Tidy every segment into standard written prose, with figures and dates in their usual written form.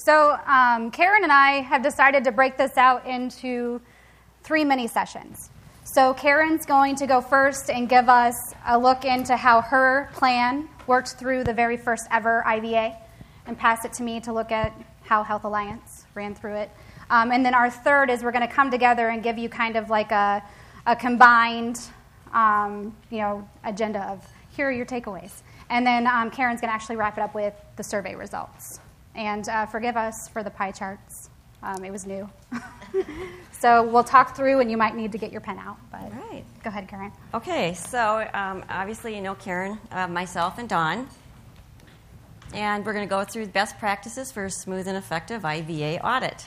So Karen and I have decided to break this out into 3 mini sessions. So Karen's going to go first and give us a look into how her plan worked through the very first ever IVA and pass it to me to look at how Health Alliance ran through it. And then our third is we're going to come together and give you kind of like a combined agenda of here are your takeaways. And then Karen's going to actually wrap it up with the survey results. And forgive us for the pie charts. It was new. So we'll talk through, and you might need to get your pen out. But All right. Go ahead, Karen. Okay, so obviously you know Karen, myself, and Dawn. And we're going to go through the best practices for a smooth and effective IVA audit.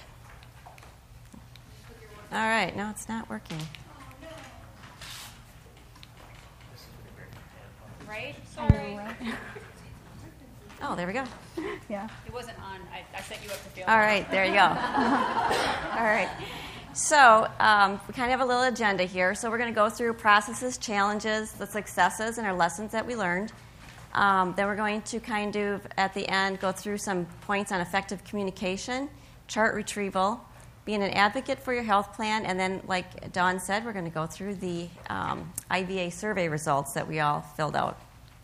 All right, no, it's not working. Right? Sorry. Oh, there we go. Yeah. It wasn't on. I set you up to fail. All right, there you go. All right. So we kind of have a little agenda here. So we're going to go through processes, challenges, the successes, and our lessons that we learned. Then we're going to kind of, at the end, go through some points on effective communication, chart retrieval, being an advocate for your health plan, and then, like Dawn said, we're going to go through the IVA survey results that we all filled out.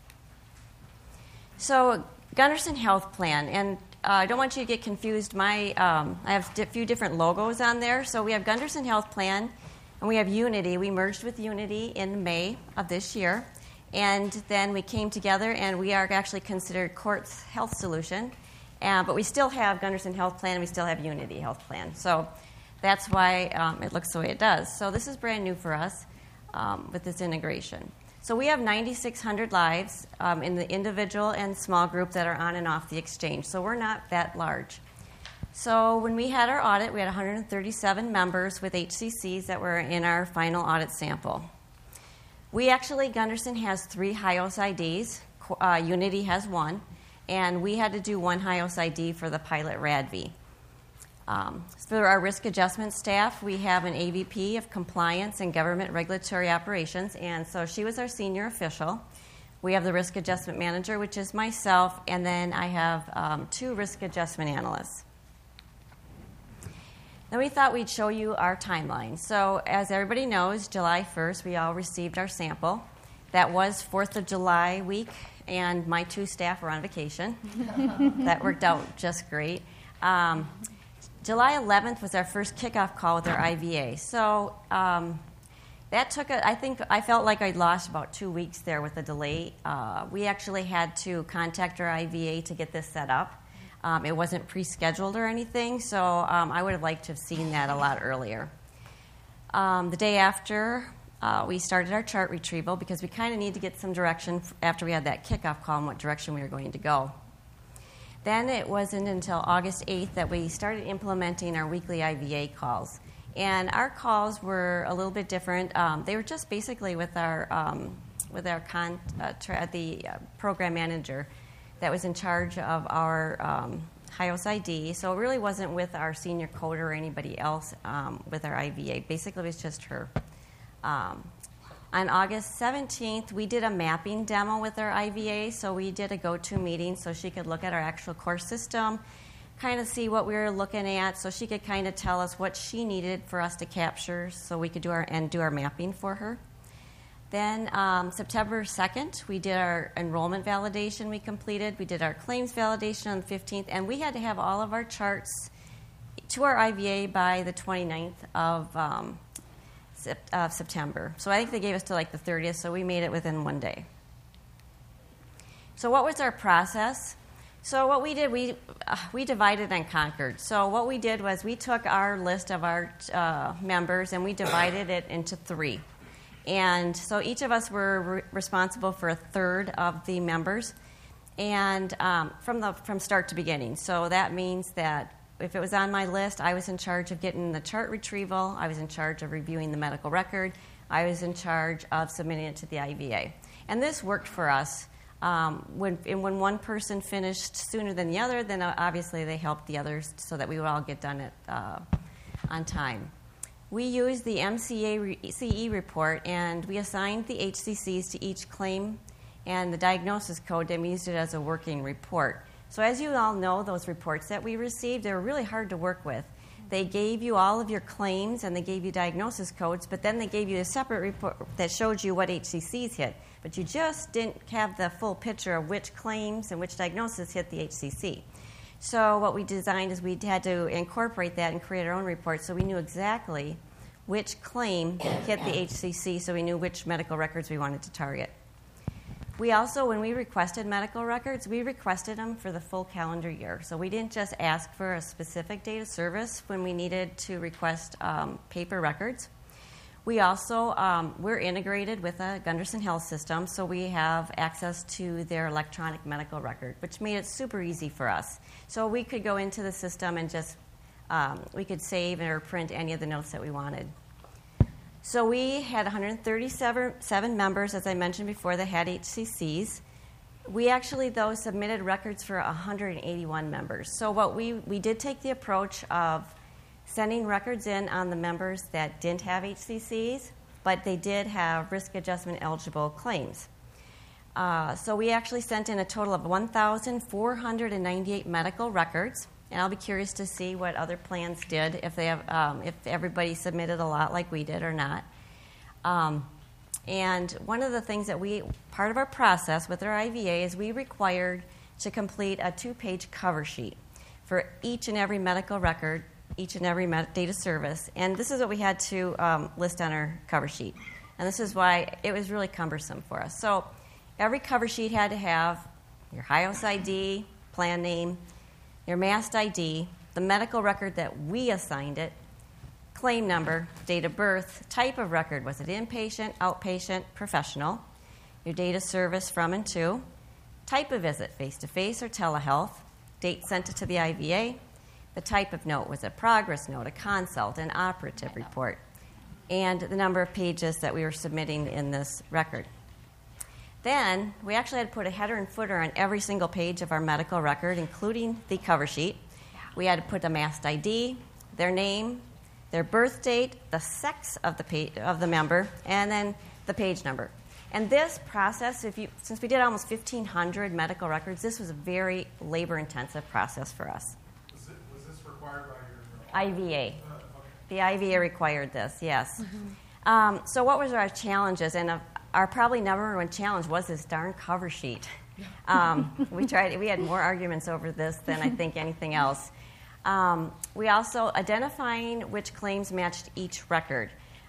So Gunderson Health Plan, and I don't want you to get confused. I have a few different logos on there. So we have Gunderson Health Plan, and we have Unity. We merged with Unity in May of this year, and then we came together, and we are actually considered Courts Health Solution. But we still have Gunderson Health Plan, and we still have Unity Health Plan. So that's why it looks the way it does. So this is brand new for us with this integration. So we have 9,600 lives in the individual and small group that are on and off the exchange. So we're not that large. So when we had our audit, we had 137 members with HCCs that were in our final audit sample. Gunderson has 3 HIOS IDs. Unity has 1. And we had to do 1 HIOS ID for the pilot RADV. For our risk adjustment staff, we have an AVP of Compliance and Government Regulatory Operations, and so she was our senior official. We have the risk adjustment manager, which is myself, and then I have 2 risk adjustment analysts. Then we thought we'd show you our timeline. So as everybody knows, July 1st, we all received our sample. That was 4th of July week, and my 2 staff were on vacation. That worked out just great. July 11th was our first kickoff call with our IVA. So that took I felt like I'd lost about 2 weeks there with the delay. We actually had to contact our IVA to get this set up. It wasn't pre-scheduled or anything, so I would have liked to have seen that a lot earlier. The day after, we started our chart retrieval because we kind of need to get some direction after we had that kickoff call in what direction we were going to go. Then it wasn't until August 8th that we started implementing our weekly IVA calls. And our calls were a little bit different. They were just basically with the program manager that was in charge of our HIOS ID. So it really wasn't with our senior coder or anybody else with our IVA. Basically, it was just her. On August 17th, we did a mapping demo with our IVA, so we did a go-to meeting so she could look at our actual course system, kind of see what we were looking at, so she could kind of tell us what she needed for us to capture so we could do our mapping for her. Then September 2nd, we did our enrollment validation we completed. We did our claims validation on the 15th, and we had to have all of our charts to our IVA by the 29th of September. So I think they gave us to like the 30th, so we made it within 1 day. So what was our process? So what we did, we divided and conquered. So what we did was we took our list of our members and we divided it into 3. And so each of us were responsible for a third of the members, and from start to beginning. So that means that if it was on my list, I was in charge of getting the chart retrieval, I was in charge of reviewing the medical record, I was in charge of submitting it to the IVA. And this worked for us. When one person finished sooner than the other, then obviously they helped the others so that we would all get done it on time. We used the MCE report, and we assigned the HCCs to each claim and the diagnosis code, and we used it as a working report. So as you all know, those reports that we received, they were really hard to work with. They gave you all of your claims and they gave you diagnosis codes, but then they gave you a separate report that showed you what HCCs hit. But you just didn't have the full picture of which claims and which diagnosis hit the HCC. So what we designed is we had to incorporate that and create our own report so we knew exactly which claim hit the HCC, so we knew which medical records we wanted to target. We also, when we requested medical records, we requested them for the full calendar year. So we didn't just ask for a specific date of service when we needed to request paper records. We also, we're integrated with a Gunderson Health System, so we have access to their electronic medical record, which made it super easy for us. So we could go into the system and just, we could save or print any of the notes that we wanted. So we had 137 members, as I mentioned before, that had HCCs. We actually, though, submitted records for 181 members. So what we did take the approach of sending records in on the members that didn't have HCCs, but they did have risk adjustment eligible claims. So we actually sent in a total of 1,498 medical records. And I'll be curious to see what other plans did, if they have, if everybody submitted a lot like we did or not. And one of the things that part of our process with our IVA is we required to complete a 2-page cover sheet for each and every medical record, each and every data service. And this is what we had to list on our cover sheet. And this is why it was really cumbersome for us. So every cover sheet had to have your HIOS ID, plan name, your MAST ID, the medical record that we assigned it, claim number, date of birth, type of record, was it inpatient, outpatient, professional, your date of service from and to, type of visit, face-to-face or telehealth, date sent it to the IVA, the type of note, was it progress note, a consult, an operative report, and the number of pages that we were submitting in this record. Then we actually had to put a header and footer on every single page of our medical record, including the cover sheet. We had to put a MAST ID, their name, their birth date, the sex of the member, and then the page number. And this process, since we did almost 1,500 medical records, this was a very labor-intensive process for us. Was this required by your IVA. Okay. The IVA required this, yes. Mm-hmm. So what was our challenges? And our probably number one challenge was this darn cover sheet. We had more arguments over this than I think anything else. We also identifying which claims matched each record.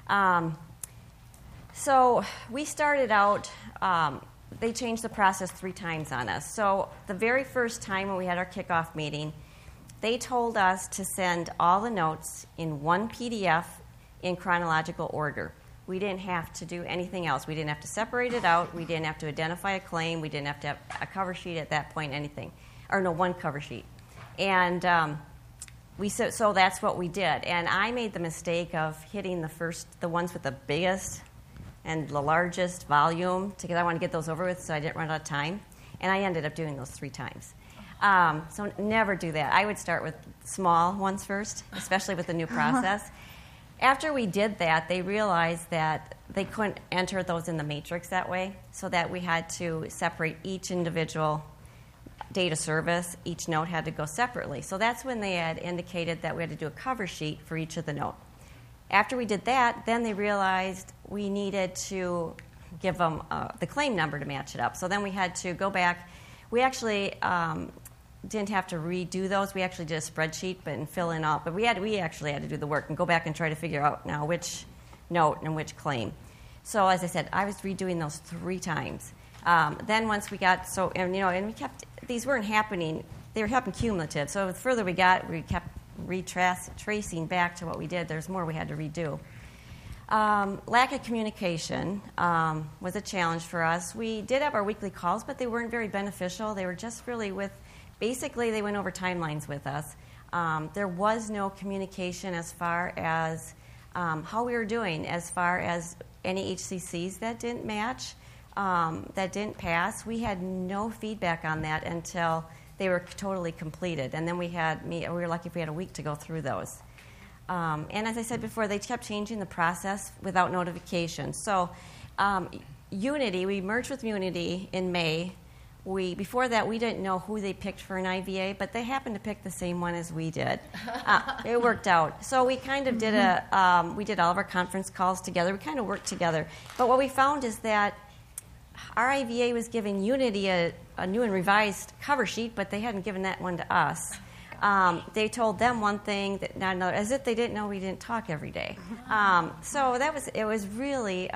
So we started out, they changed the process 3 times on us. So the very first time when we had our kickoff meeting, they told us to send all the notes in one PDF in chronological order. We didn't have to do anything else. We didn't have to separate it out. We didn't have to identify a claim. We didn't have to have a cover sheet at that point, anything. Or no, one cover sheet. And so that's what we did. And I made the mistake of hitting the ones with the biggest and the largest volume because I wanted to get those over with so I didn't run out of time. And I ended up doing those 3 times. So never do that. I would start with small ones first, especially with the new process. After we did that, they realized that they couldn't enter those in the matrix that way, so that we had to separate each individual data service. Each note had to go separately. So that's when they had indicated that we had to do a cover sheet for each of the note. After we did that, then they realized we needed to give them the claim number to match it up. So then we had to go back. We actually didn't have to redo those. We actually did a spreadsheet and fill in all. But we actually had to do the work and go back and try to figure out now which note and which claim. So as I said, I was redoing those 3 times. Then once we got and we kept, these weren't happening. They were happening cumulative. So the further we got, we kept tracing back to what we did. There's more we had to redo. Lack of communication was a challenge for us. We did have our weekly calls, but they weren't very beneficial. They were just really basically they went over timelines with us. There was no communication as far as how we were doing, as far as any HCCs that didn't match, that didn't pass. We had no feedback on that until they were totally completed. And then we were lucky if we had a week to go through those. And as I said before, they kept changing the process without notification. So Unity, we merged with Unity in May. Before that, we didn't know who they picked for an IVA, but they happened to pick the same one as we did. It worked out. So we kind of did we did all of our conference calls together. We kind of worked together. But what we found is that our IVA was giving Unity a new and revised cover sheet, but they hadn't given that one to us. They told them one thing, not another, as if they didn't know we didn't talk every day. So it was really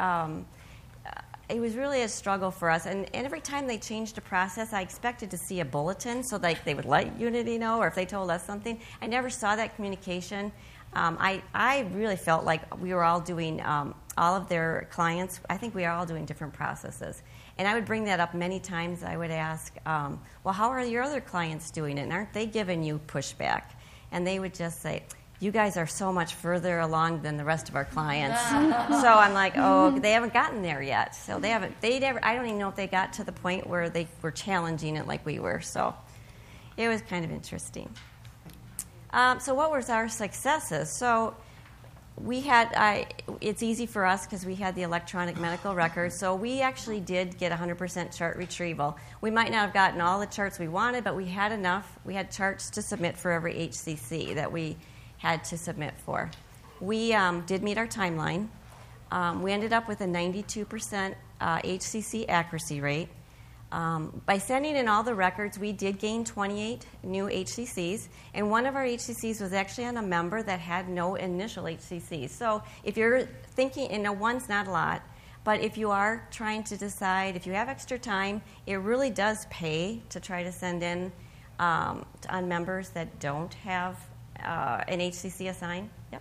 a struggle for us. And every time they changed a process, I expected to see a bulletin so like they would let Unity know, or if they told us something. I never saw that communication. I really felt like we were all doing, all of their clients, I think we are all doing different processes. And I would bring that up many times. I would ask, well, how are your other clients doing it? And aren't they giving you pushback? And they would just say, you guys are so much further along than the rest of our clients. So I'm like, oh, they haven't gotten there yet. So I don't even know if they got to the point where they were challenging it like we were. So it was kind of interesting. So what was our successes? So we had, it's easy for us because we had the electronic medical records. So we actually did get 100% chart retrieval. We might not have gotten all the charts we wanted, but we had enough. We had charts to submit for every HCC that we had to submit for. We did meet our timeline. We ended up with a 92% HCC accuracy rate. By sending in all the records, we did gain 28 new HCCs, and one of our HCCs was actually on a member that had no initial HCCs. So if you're thinking, and one's not a lot, but if you are trying to decide, if you have extra time, it really does pay to try to send in on members that don't have an HCC assigned. Yep.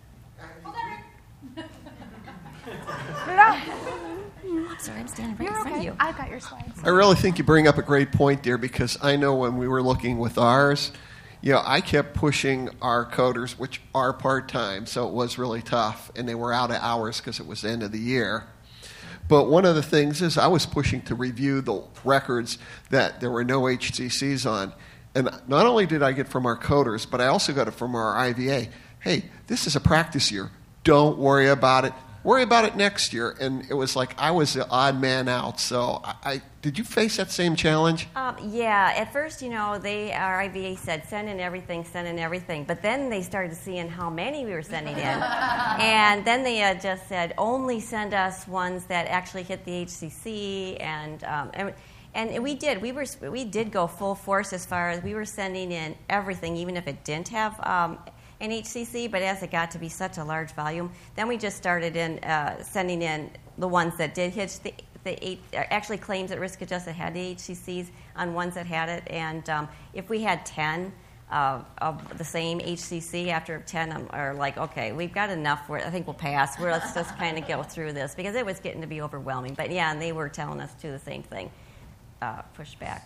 Sorry, I'm standing right in front of you. I've got your slides. I really think you bring up a great point there, because I know when we were looking with ours, I kept pushing our coders, which are part-time, so it was really tough, and they were out of hours because it was the end of the year. But one of the things is I was pushing to review the records that there were no HCCs on. And not only did I get from our coders, but I also got it from our IVA. Hey, this is a practice year. Don't worry about it. Worry about it next year. And it was like I was the odd man out. So did you face that same challenge? Yeah. At first, our IVA said, send in everything. But then they started seeing how many we were sending in. And then they just said, only send us ones that actually hit the HCC. And we did. We did go full force as far as we were sending in everything, even if it didn't have an HCC. But as it got to be such a large volume, then we just started sending in the ones that did hit actually claims at risk adjusted had the HCCs on ones that had it. And if we had 10 of the same HCC, after 10, are like, okay, we've got enough. I think we'll pass. Let's just kind of go through this, because it was getting to be overwhelming. But yeah, and they were telling us too the same thing. Pushback.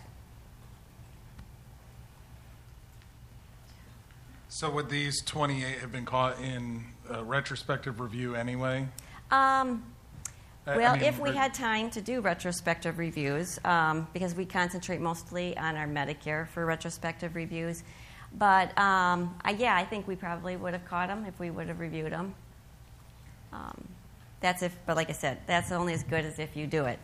So would these 28 have been caught in retrospective review anyway? If we had time to do retrospective reviews, because we concentrate mostly on our Medicare for retrospective reviews. But I think we probably would have caught them if we would have reviewed them. But like I said, that's only as good as if you do it.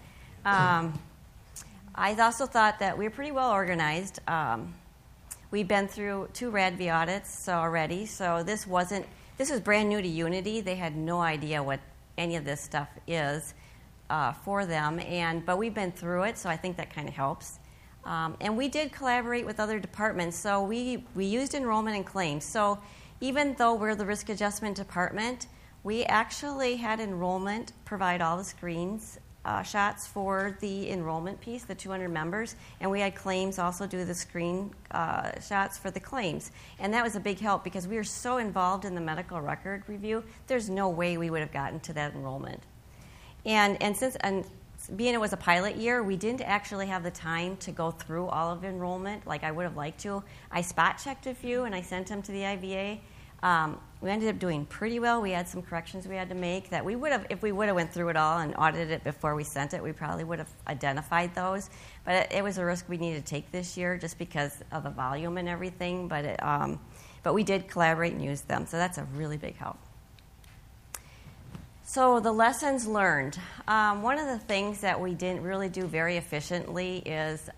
I also thought that we were pretty well organized. We've been through 2 RADV audits already, so this was brand new to Unity. They had no idea what any of this stuff is for them, but we've been through it, so I think that kind of helps. And we did collaborate with other departments, so we used enrollment and claims. So even though we're the risk adjustment department, we actually had enrollment provide all the screens shots for the enrollment piece, the 200 members, and we had claims also do the screen shots for the claims. And that was a big help because we were so involved in the medical record review, there's no way we would have gotten to that enrollment. And being it was a pilot year, we didn't actually have the time to go through all of enrollment like I would have liked to. I spot checked a few and I sent them to the IVA. We ended up doing pretty well. We had some corrections we had to make that we would have, if we would have went through it all and audited it before we sent it, we probably would have identified those. But it was a risk we needed to take this year just because of the volume and everything. But we did collaborate and use them, so that's a really big help. So the lessons learned. One of the things that we didn't really do very efficiently is,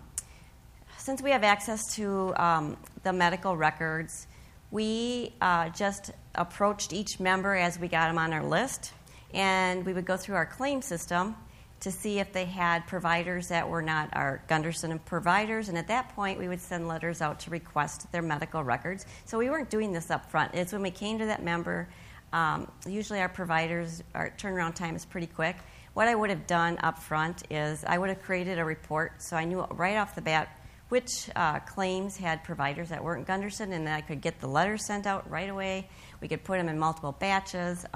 since we have access to the medical records, we just approached each member as we got them on our list, and we would go through our claim system to see if they had providers that were not our Gunderson providers, and at that point we would send letters out to request their medical records. So we weren't doing this up front. It's when we came to that member. Usually our providers, our turnaround time is pretty quick. What I would have done up front is I would have created a report so I knew right off the bat which claims had providers that weren't Gunderson, and then I could get the letters sent out right away. We could put them in multiple batches.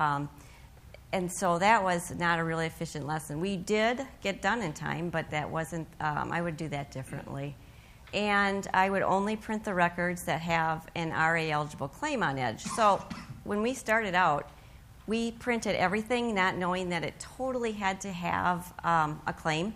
And so that was not a really efficient lesson. We did get done in time, but that wasn't, I would do that differently. And I would only print the records that have an RA-eligible claim on Edge. So when we started out, we printed everything not knowing that it totally had to have a claim.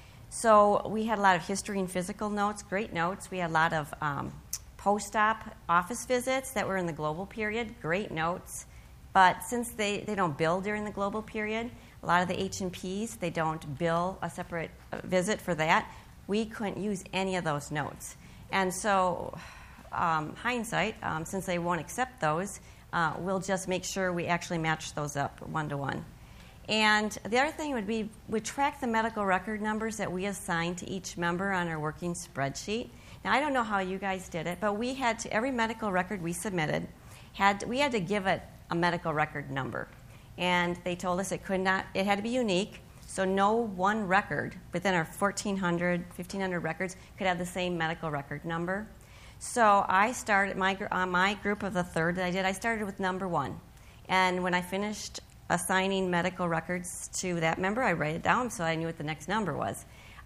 So we had a lot of history and physical notes, great notes. We had a lot of post-op office visits that were in the global period, great notes. But since they don't bill during the global period, a lot of the H&Ps, they don't bill a separate visit for that. We couldn't use any of those notes. And so hindsight, since they won't accept those, we'll just make sure we actually match those up one-to-one. And the other thing would be we track the medical record numbers that we assign to each member on our working spreadsheet. Now, I don't know how you guys did it, but we had to, every medical record we submitted, we had to give it a medical record number. And they told us it had to be unique, so no one record within our 1,500 records could have the same medical record number. So I started, my group of the third that I did, I started with number 1. And when I finished assigning medical records to that member, I wrote it down so I knew what the next number was.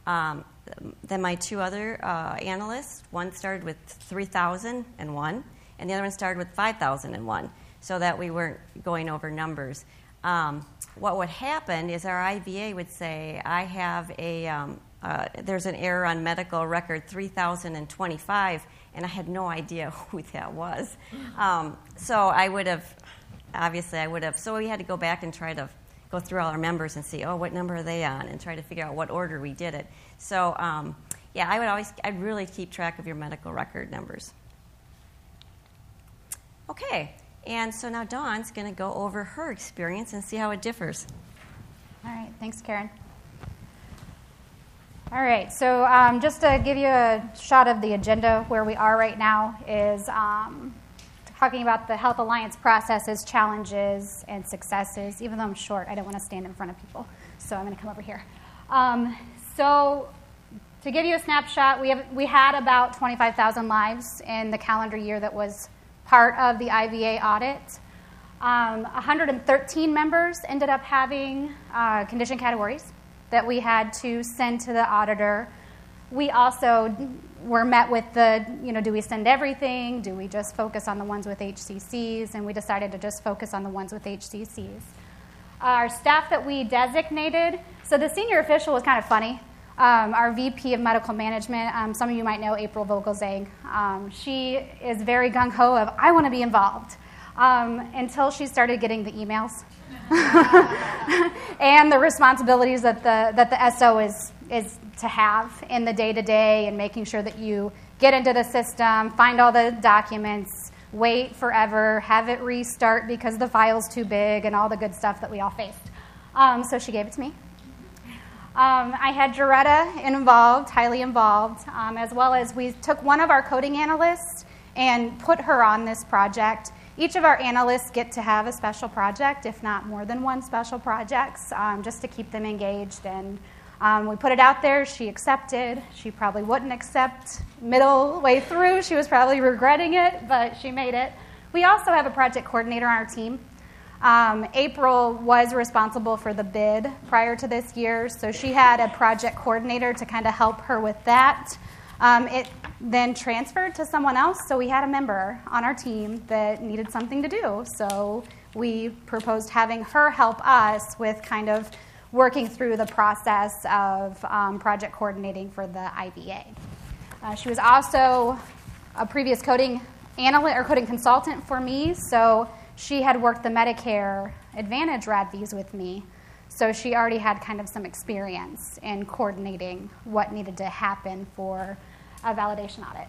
Then my 2 other analysts, one started with 3,001, and the other one started with 5,001, so that we weren't going over numbers. What would happen is our IVA would say, I have there's an error on medical record 3,025, and I had no idea who that was. So so we had to go back and try to go through all our members and see, what number are they on, and try to figure out what order we did it. So, I'd really keep track of your medical record numbers. Okay, and so now Dawn's going to go over her experience and see how it differs. All right, thanks, Karen. All right, so just to give you a shot of the agenda, where we are right now is talking about the Health Alliance processes, challenges, and successes. Even though I'm short, I don't want to stand in front of people, so I'm going to come over here. So to give you a snapshot, we had about 25,000 lives in the calendar year that was part of the IVA audit. 113 members ended up having condition categories that we had to send to the auditor. We also were met with do we send everything? Do we just focus on the ones with HCCs? And we decided to just focus on the ones with HCCs. Our staff that we designated, so the senior official was kind of funny. Our VP of Medical Management, some of you might know April Vogelzang. She is very gung-ho of, I want to be involved, until she started getting the emails and the responsibilities that the SO is to have in the day-to-day, and making sure that you get into the system, find all the documents, wait forever, have it restart because the file's too big, and all the good stuff that we all faced. So she gave it to me. I had Jaretta involved, highly involved, as well as we took one of our coding analysts and put her on this project. Each of our analysts get to have a special project, if not more than one special projects, just to keep them engaged. And we put it out there. She accepted. She probably wouldn't accept middle way through. She was probably regretting it, but she made it. We also have a project coordinator on our team. April was responsible for the bid prior to this year, so she had a project coordinator to kind of help her with that. It then transferred to someone else, so we had a member on our team that needed something to do. So we proposed having her help us with kind of working through the process of project coordinating for the IVA. She was also a previous coding analyst or coding consultant for me, so she had worked the Medicare Advantage RADVs with me, so she already had kind of some experience in coordinating what needed to happen for a validation audit.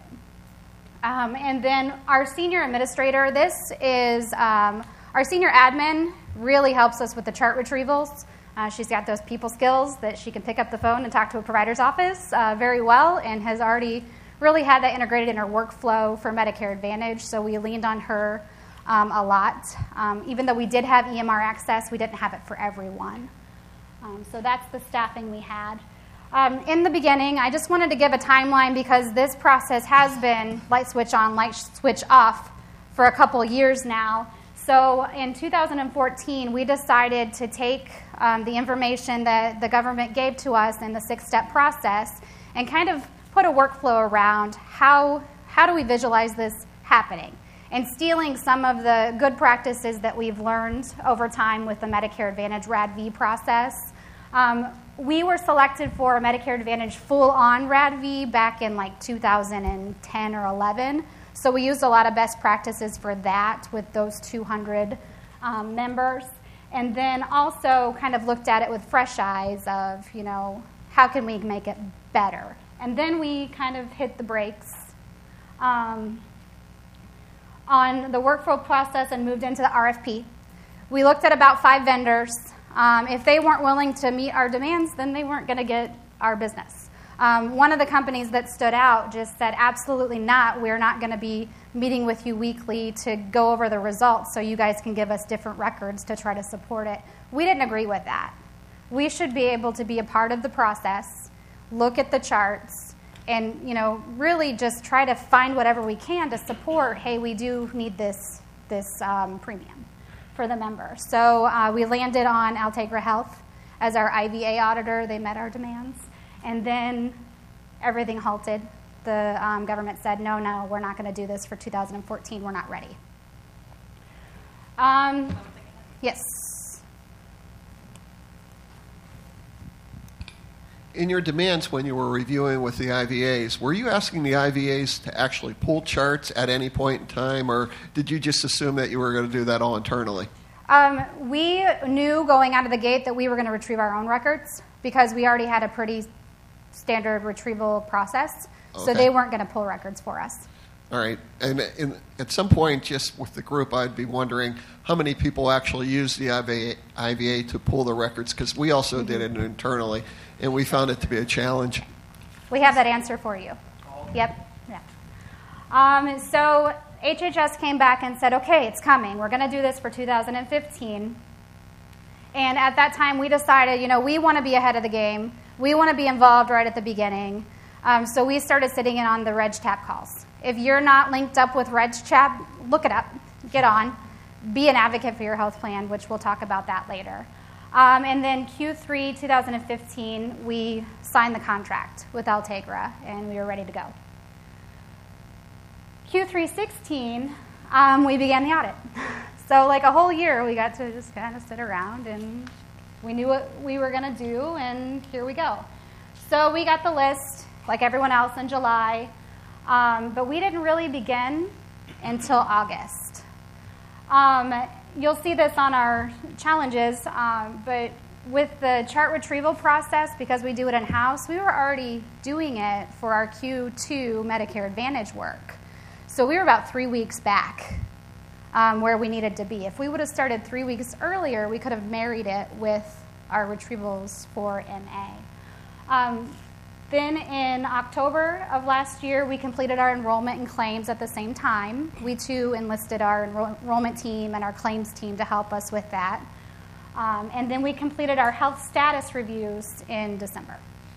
And then our senior administrator, this is our senior admin, really helps us with the chart retrievals. She's got those people skills that she can pick up the phone and talk to a provider's office very well, and has already really had that integrated in her workflow for Medicare Advantage, so we leaned on her a lot. Even though we did have EMR access, we didn't have it for everyone. So that's the staffing we had. In the beginning, I just wanted to give a timeline because this process has been light switch on, light switch off for a couple years now. So in 2014, we decided to take the information that the government gave to us in the 6-step process and kind of put a workflow around how do we visualize this happening, and stealing some of the good practices that we've learned over time with the Medicare Advantage RADV process. We were selected for a Medicare Advantage full-on RADV back in like 2010 or 11, so we used a lot of best practices for that with those 200 members, and then also kind of looked at it with fresh eyes of, how can we make it better? And then we kind of hit the brakes on the workflow process and moved into the RFP. We looked at about 5 vendors. If they weren't willing to meet our demands, then they weren't going to get our business. One of the companies that stood out just said, absolutely not. We're not going to be meeting with you weekly to go over the results so you guys can give us different records to try to support it. We didn't agree with that. We should be able to be a part of the process, look at the charts, and really just try to find whatever we can to support, hey, we do need this premium for the member. So we landed on Altegra Health as our IVA auditor. They met our demands. And then everything halted. The government said, no, we're not going to do this for 2014. We're not ready. Yes. In your demands when you were reviewing with the IVAs, were you asking the IVAs to actually pull charts at any point in time, or did you just assume that you were going to do that all internally? We knew going out of the gate that we were going to retrieve our own records because we already had a pretty standard retrieval process, so they weren't going to pull records for us. All right. And at some point, just with the group, I'd be wondering how many people actually use the IVA to pull the records, because we also did it internally, and we found it to be a challenge. We have that answer for you. Yep. Yeah. So HHS came back and said, okay, it's coming. We're going to do this for 2015. And at that time, we decided, we want to be ahead of the game. We want to be involved right at the beginning. So we started sitting in on the RegTap calls. If you're not linked up with RegTap, look it up. Get on. Be an advocate for your health plan, which we'll talk about that later. And then Q3 2015, we signed the contract with Altegra, and we were ready to go. Q3 16, we began the audit. So like a whole year, we got to just kind of sit around, and we knew what we were going to do, and here we go. So we got the list, like everyone else, in July, but we didn't really begin until August. You'll see this on our challenges, but with the chart retrieval process, because we do it in-house, we were already doing it for our Q2 Medicare Advantage work. So we were about 3 weeks back where we needed to be. If we would have started 3 weeks earlier, we could have married it with our retrievals for MA. Then in October of last year, we completed our enrollment and claims at the same time. We, too, enlisted our enrollment team and our claims team to help us with that. And then we completed our health status reviews in December.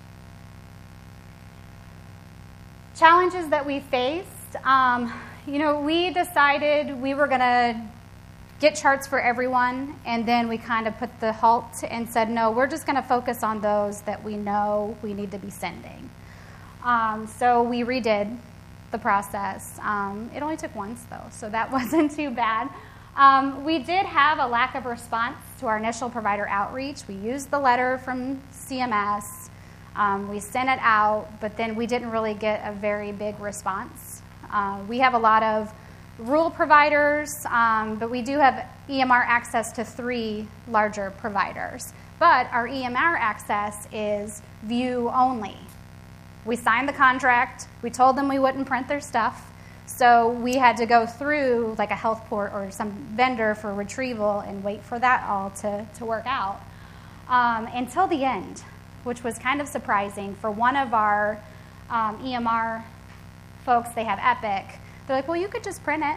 Challenges that we faced, we decided we were going to get charts for everyone, and then we kind of put the halt and said, no, we're just going to focus on those that we know we need to be sending. So we redid the process. It only took once, though, so that wasn't too bad. We did have a lack of response to our initial provider outreach. We used the letter from CMS. We sent it out, but then we didn't really get a very big response. We have a lot of rural providers, but we do have EMR access to 3 larger providers. But our EMR access is view only. We signed the contract. We told them we wouldn't print their stuff. So we had to go through like a health port or some vendor for retrieval and wait for that all to work out until the end, which was kind of surprising. For one of our EMR folks, they have Epic. They're like, well, you could just print it.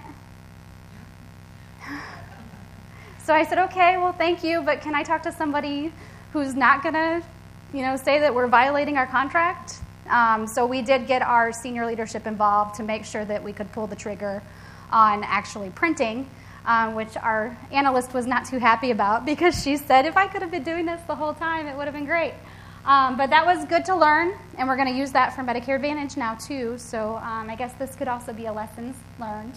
So I said, okay, well, thank you, but can I talk to somebody who's not going to, say that we're violating our contract? So we did get our senior leadership involved to make sure that we could pull the trigger on actually printing, which our analyst was not too happy about because she said, if I could have been doing this the whole time, it would have been great. But that was good to learn, and we're going to use that for Medicare Advantage now too. So I guess this could also be a lessons learned.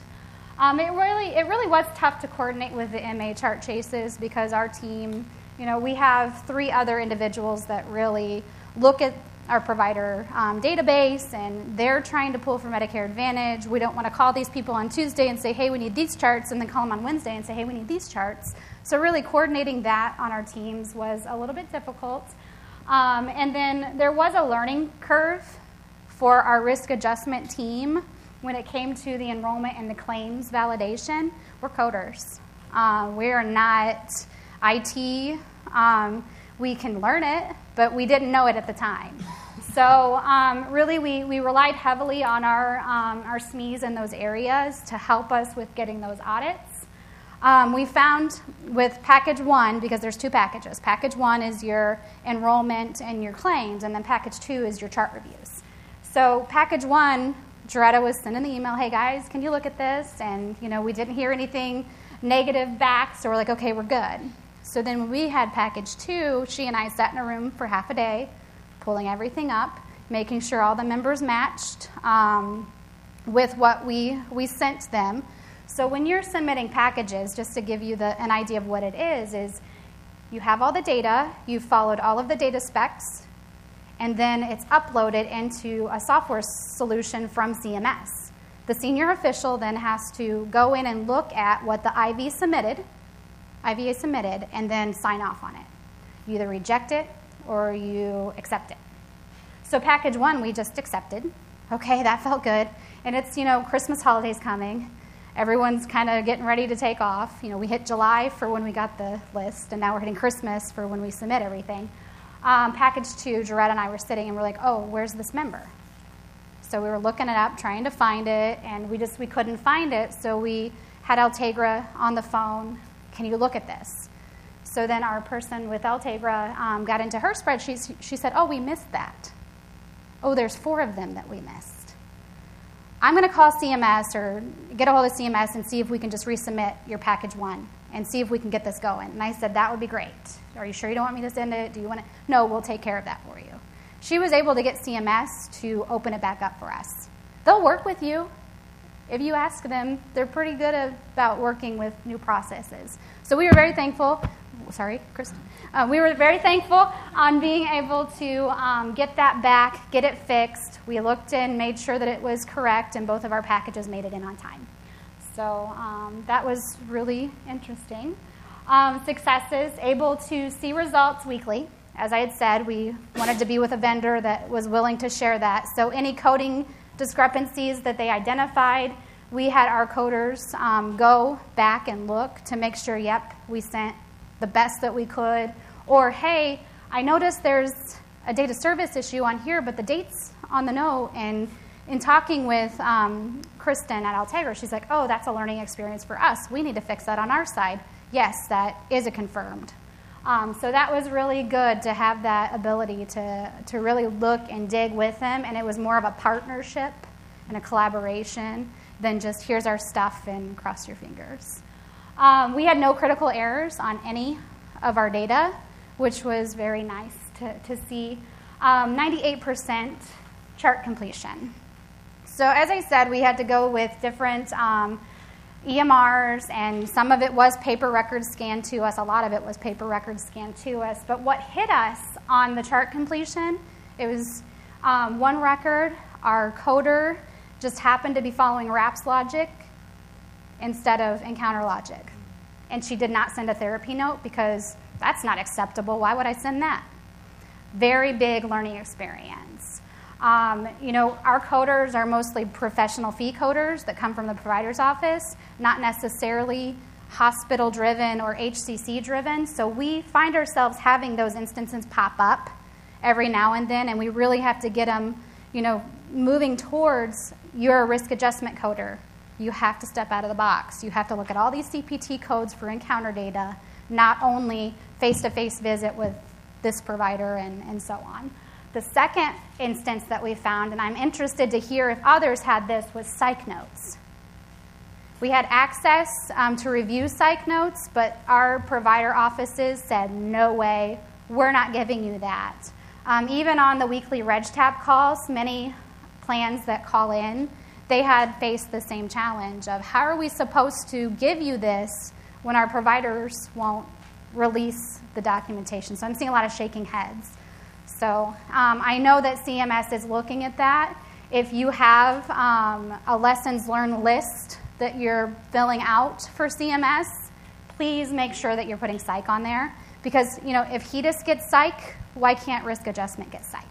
It really was tough to coordinate with the MA chart chases because our team, we have 3 other individuals that really look at our provider database, and they're trying to pull for Medicare Advantage. We don't want to call these people on Tuesday and say, hey, we need these charts, and then call them on Wednesday and say, hey, we need these charts. So really coordinating that on our teams was a little bit difficult. And then there was a learning curve for our risk adjustment team when it came to the enrollment and the claims validation. We're coders. We are not IT. We can learn it, but we didn't know it at the time. So really we relied heavily on our SMEs in those areas to help us with getting those audits. We found with Package 1, because there's 2 packages. Package 1 is your enrollment and your claims, and then Package 2 is your chart reviews. So Package 1, Doretta was sending the email, hey guys, can you look at this? And we didn't hear anything negative back, so we're like, okay, we're good. So then when we had Package 2, she and I sat in a room for half a day, pulling everything up, making sure all the members matched with what we sent them. So when you're submitting packages, just to give you an idea of what it is you have all the data, you've followed all of the data specs, and then it's uploaded into a software solution from CMS. The senior official then has to go in and look at what the IVA submitted, and then sign off on it. You either reject it or you accept it. So Package 1, we just accepted. Okay, that felt good. And it's, Christmas holidays coming. Everyone's kind of getting ready to take off. We hit July for when we got the list, and now we're hitting Christmas for when we submit everything. Package 2, Jaretta and I were sitting, and we're like, oh, where's this member? So we were looking it up, trying to find it, and we couldn't find it, so we had Altegra on the phone. Can you look at this? So then our person with Altegra got into her spreadsheet. She said, oh, we missed that. Oh, there's 4 of them that we missed. I'm going to call CMS or get a hold of CMS and see if we can just resubmit your Package 1 and see if we can get this going. And I said, that would be great. Are you sure you don't want me to send it? Do you want to? No, we'll take care of that for you. She was able to get CMS to open it back up for us. They'll work with you. If you ask them, they're pretty good about working with new processes. So we were very thankful. Sorry, Kristen. We were very thankful on being able to get that back, get it fixed. We looked and made sure that it was correct, and both of our packages made it in on time. So that was really interesting. Successes, able to see results weekly. As I had said, we wanted to be with a vendor that was willing to share that. So any coding discrepancies that they identified, we had our coders go back and look to make sure, yep, we sent the best that we could. Or, hey, I noticed there's a data service issue on here, but the date's on the note. And in talking with Kristen at Altegra, she's like, oh, that's a learning experience for us. We need to fix that on our side. Yes, that is a confirmed. So that was really good to have that ability to really look and dig with them. And it was more of a partnership and a collaboration than just here's our stuff and cross your fingers. We had no critical errors on any of our data, which was very nice to see. 98% chart completion. So as I said, we had to go with different EMRs, and some of it was paper records scanned to us. A lot of it was paper records scanned to us. But what hit us on the chart completion, it was one record. Our coder just happened to be following RAPS logic, instead of Encounter Logic. And she did not send a therapy note because that's not acceptable. Why would I send that? Very big learning experience. Our coders are mostly professional fee coders that come from the provider's office, not necessarily hospital-driven or HCC-driven. So we find ourselves having those instances pop up every now and then, and we really have to get them, moving towards you're a risk adjustment coder. You have to step out of the box. You have to look at all these CPT codes for encounter data, not only face-to-face visit with this provider and so on. The second instance that we found, and I'm interested to hear if others had this, was psych notes. We had access to review psych notes, but our provider offices said, no way, we're not giving you that. Even on the weekly RegTap calls, many plans that call in, they had faced the same challenge of how are we supposed to give you this when our providers won't release the documentation. So I'm seeing a lot of shaking heads. So I know that CMS is looking at that. If you have a lessons learned list that you're filling out for CMS, please make sure that you're putting psych on there. Because, if HEDIS gets psych, why can't risk adjustment get psych?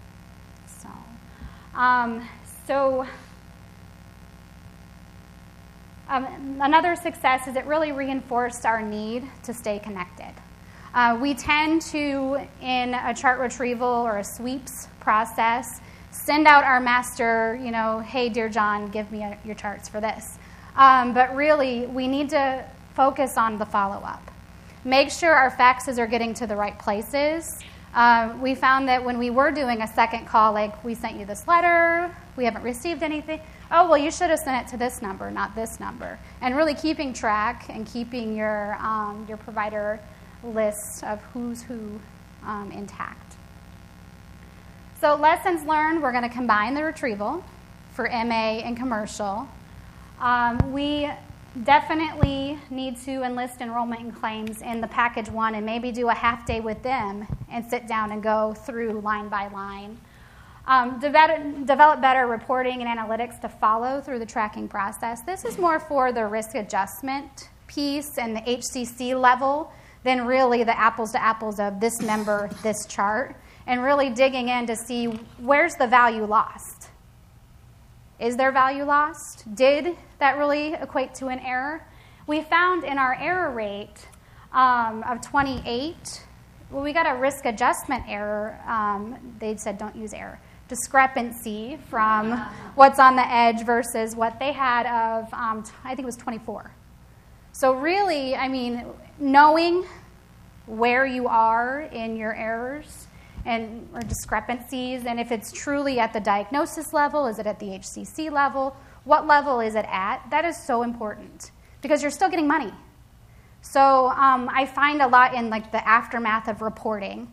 Another success is it really reinforced our need to stay connected. We tend to, in a chart retrieval or a sweeps process, send out our master, hey, dear John, give me your charts for this. But really, we need to focus on the follow-up. Make sure our faxes are getting to the right places. We found that when we were doing a second call, like, we sent you this letter, we haven't received anything. Oh, well, you should have sent it to this number, not this number. And really keeping track and keeping your provider list of who's who intact. So lessons learned, we're going to combine the retrieval for MA and commercial. We definitely need to enlist enrollment and claims in the package one and maybe do a half day with them and sit down and go through line by line. Develop better reporting and analytics to follow through the tracking process. This is more for the risk adjustment piece and the HCC level than really the apples to apples of this member, this chart, and really digging in to see where's the value lost. Is there value lost? Did that really equate to an error? We found in our error rate of 28, well, we got a risk adjustment error. They said don't use error. Discrepancy from what's on the edge versus what they had of, I think it was 24. So really, knowing where you are in your errors or discrepancies, and if it's truly at the diagnosis level, is it at the HCC level, what level is it at, that is so important because you're still getting money. So I find a lot in the aftermath of reporting.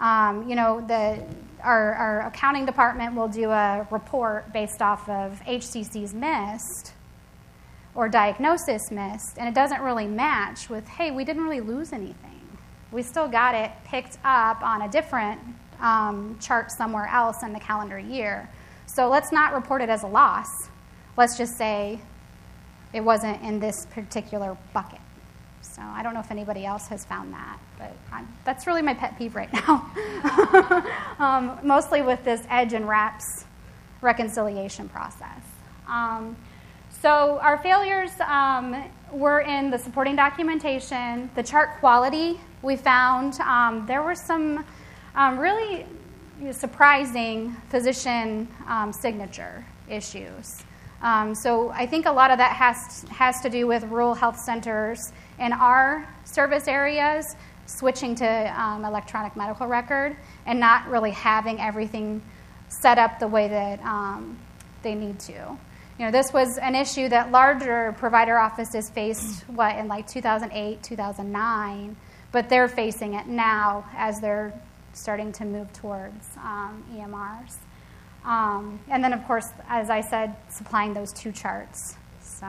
Our accounting department will do a report based off of HCCs missed or diagnosis missed, and it doesn't really match with, hey, we didn't really lose anything. We still got it picked up on a different chart somewhere else in the calendar year. So let's not report it as a loss. Let's just say it wasn't in this particular bucket. So I don't know if anybody else has found that, but that's really my pet peeve right now. Mostly with this edge and wraps reconciliation process. So our failures were in the supporting documentation, the chart quality. We found there were some really surprising physician signature issues. So I think a lot of that has to do with rural health centers in our service areas switching to electronic medical record and not really having everything set up the way that they need to. This was an issue that larger provider offices faced, in 2008, 2009, but they're facing it now as they're starting to move towards EMRs. And then, of course, as I said, supplying those two charts. So,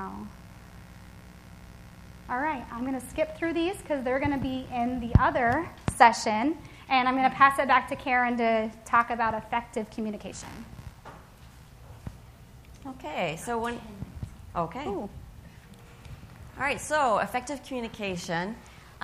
all right, I'm going to skip through these because they're going to be in the other session, and I'm going to pass it back to Karen to talk about effective communication. Okay, so okay. Ooh. All right, so effective communication.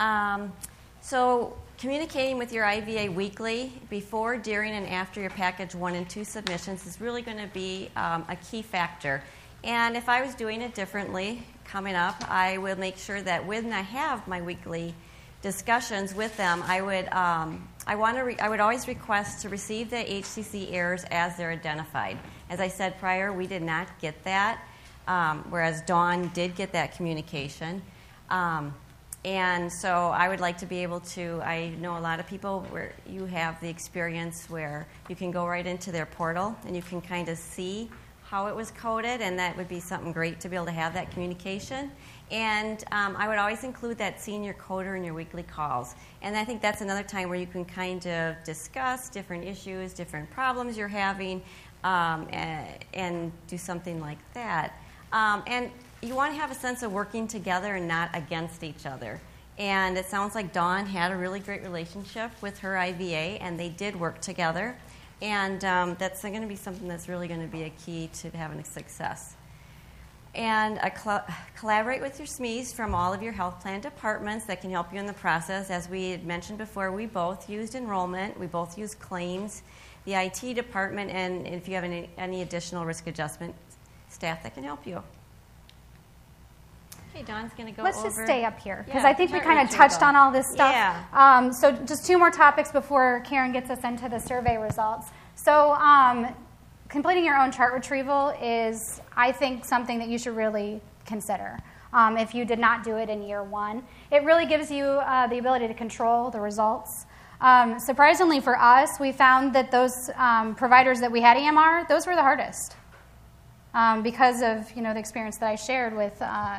So communicating with your IVA weekly before, during, and after your package 1 and 2 submissions is really going to be a key factor. And if I was doing it differently coming up, I would make sure that when I have my weekly discussions with them, I would always request to receive the HCC errors as they're identified. As I said prior, we did not get that, whereas Dawn did get that communication. And so I would like to be able to, I know a lot of people where you have the experience where you can go right into their portal and you can kind of see how it was coded, and that would be something great to be able to have that communication. And I would always include that senior coder in your weekly calls. And I think that's another time where you can kind of discuss different issues, different problems you're having, and do something like that. And you want to have a sense of working together and not against each other. And it sounds like Dawn had a really great relationship with her IVA, and they did work together. And that's going to be something that's really going to be a key to having a success. And collaborate with your SMEs from all of your health plan departments that can help you in the process. As we had mentioned before, we both used enrollment, we both used claims, the IT department, and if you have any additional risk adjustment staff that can help you. Okay, Dawn's going to go Let's over. just stay up here, because Yeah, I think we chart kind of retrieval. touched on all this stuff. Yeah. So just 2 more topics before Karen gets us into the survey results. So completing your own chart retrieval is, I think, something that you should really consider if you did not do it in year 1. It really gives you the ability to control the results. Surprisingly for us, we found that those providers that we had EMR, those were the hardest because of the experience that I shared with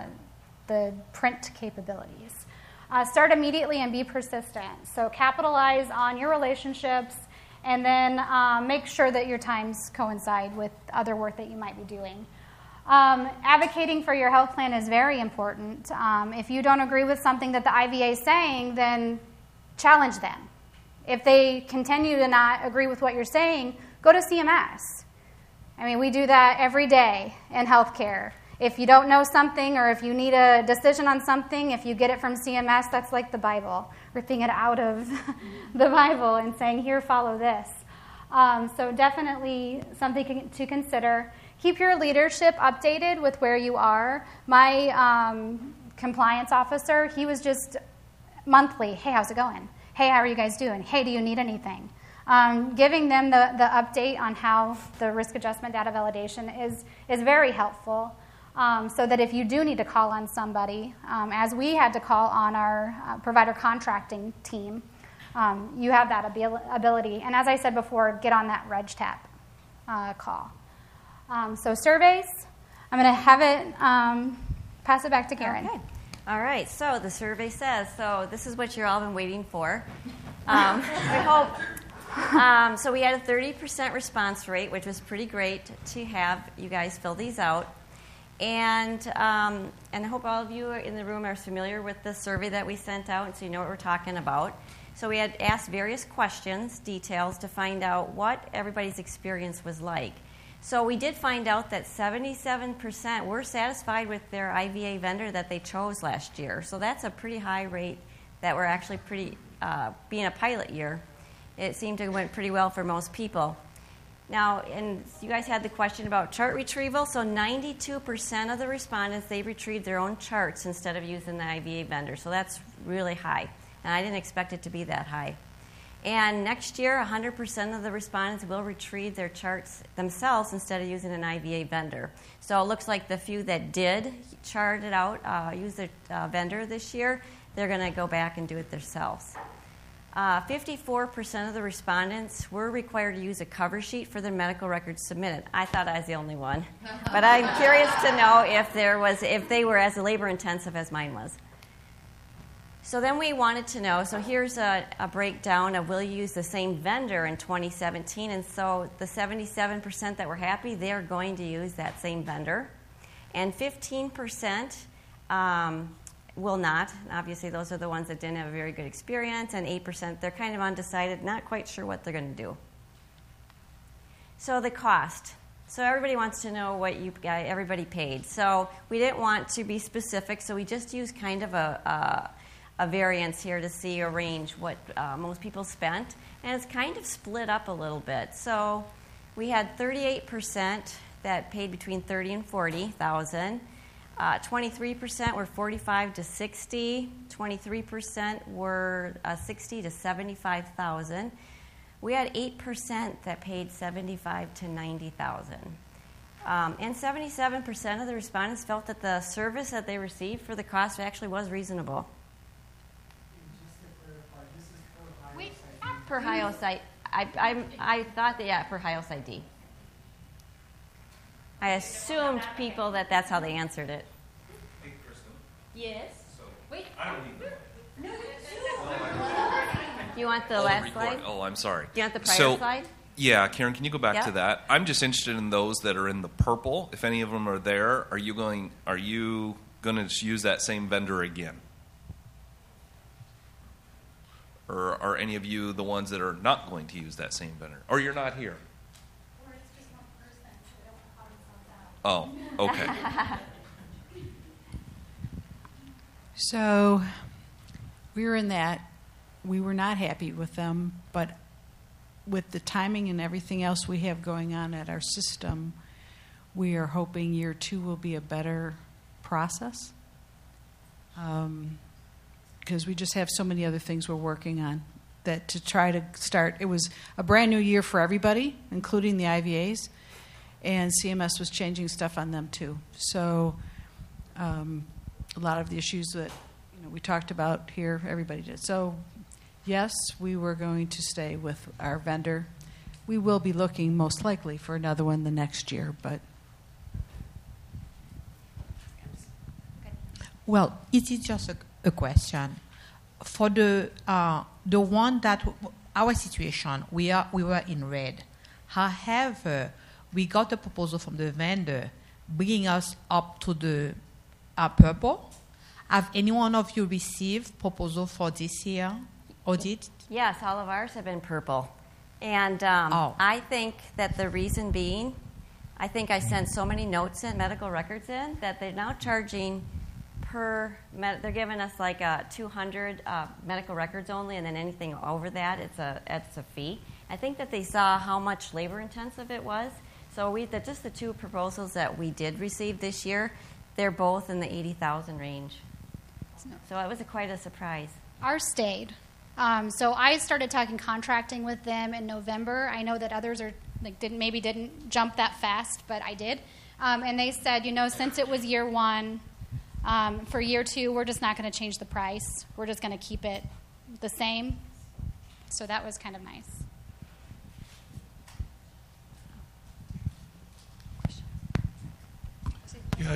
the print capabilities. Start immediately and be persistent. So capitalize on your relationships, and then make sure that your times coincide with other work that you might be doing. Advocating for your health plan is very important. If you don't agree with something that the IVA is saying, then challenge them. If they continue to not agree with what you're saying, go to CMS. I mean, we do that every day in healthcare. If you don't know something, or if you need a decision on something, if you get it from CMS, that's like the Bible, ripping it out of the Bible and saying, here, follow this. So definitely something to consider. Keep your leadership updated with where you are. My compliance officer, he was just monthly, hey, how's it going? Hey, how are you guys doing? Hey, do you need anything? Giving them the update on how the risk adjustment data validation is very helpful. So that if you do need to call on somebody, as we had to call on our provider contracting team, you have that ability. And as I said before, get on that RegTap call. So surveys, I'm going to have it, pass it back to Karen. Okay. All right, so the survey says, so this is what you've all been waiting for. We hope. So we had a 30% response rate, which was pretty great to have you guys fill these out. And I hope all of you in the room are familiar with the survey that we sent out, and so you know what we're talking about. So we had asked various questions, details, to find out what everybody's experience was like. So we did find out that 77% were satisfied with their IVA vendor that they chose last year. So that's a pretty high rate that we're actually pretty, being a pilot year, it seemed to went pretty well for most people. Now, and you guys had the question about chart retrieval. So 92% of the respondents, they retrieved their own charts instead of using the IVA vendor. So that's really high. And I didn't expect it to be that high. And next year, 100% of the respondents will retrieve their charts themselves instead of using an IVA vendor. So it looks like the few that did chart it out, use their vendor this year, they're going to go back and do it themselves. 54% of the respondents were required to use a cover sheet for their medical records submitted. I thought I was the only one. But I'm curious to know if they were as labor intensive as mine was. So then we wanted to know, so here's a breakdown of will you use the same vendor in 2017. And so the 77% that were happy, they're going to use that same vendor. And 15% will not. Obviously, those are the ones that didn't have a very good experience. And 8%, they're kind of undecided, not quite sure what they're going to do. So the cost. So everybody wants to know what everybody paid. So we didn't want to be specific, so we just used kind of a variance here to see a range what most people spent, and it's kind of split up a little bit. So we had 38% that paid between $30,000 and $40,000. 23% were $45,000 to $60,000. 23% were $60,000 to $75,000. We had 8% that paid $75,000 to $90,000. And 77% of the respondents felt that the service that they received for the cost actually was reasonable. Wait, Per HIOS ID. I thought that, yeah, per HIOS ID. I assumed people that's how they answered it. Hey, Kristen. Yes. So, Wait. I don't need the money. You want the Oh, last record. slide? Oh, I'm sorry. You want the prior So, slide? Yeah, Karen, can you go back Yeah. to that? I'm just interested in those that are in the purple. If any of them are there, are you going to use that same vendor again? Or are any of you the ones that are not going to use that same vendor? Or you're not here? Or it's just one person, so we don't know how it sounds out. Oh, okay. So we were in that. We were not happy with them, but with the timing and everything else we have going on at our system, we are hoping year 2 will be a better process. Because we just have so many other things we're working on that to try to start. It was a brand new year for everybody, including the IVAs, and CMS was changing stuff on them too. So a lot of the issues that we talked about here, everybody did. So yes, we were going to stay with our vendor. We will be looking most likely for another one the next year, but well, it is just a question. For the one that our situation, we were in red. However, we got a proposal from the vendor bringing us up to the purple. Have any one of you received proposal for this year audit? Yes, all of ours have been purple. And Oh. I think that the reason being, I think I sent so many notes in, medical records in, that they're now charging they're giving us like 200 medical records only, and then anything over that, it's a fee. I think that they saw how much labor intensive it was. So just the 2 proposals that we did receive this year, they're both in the 80,000 range. So it was quite a surprise. Ours stayed. So I started talking contracting with them in November. I know that others didn't jump that fast, but I did. And they said, since it was year 1, for year 2, we're just not going to change the price. We're just going to keep it the same. So that was kind of nice. Yeah,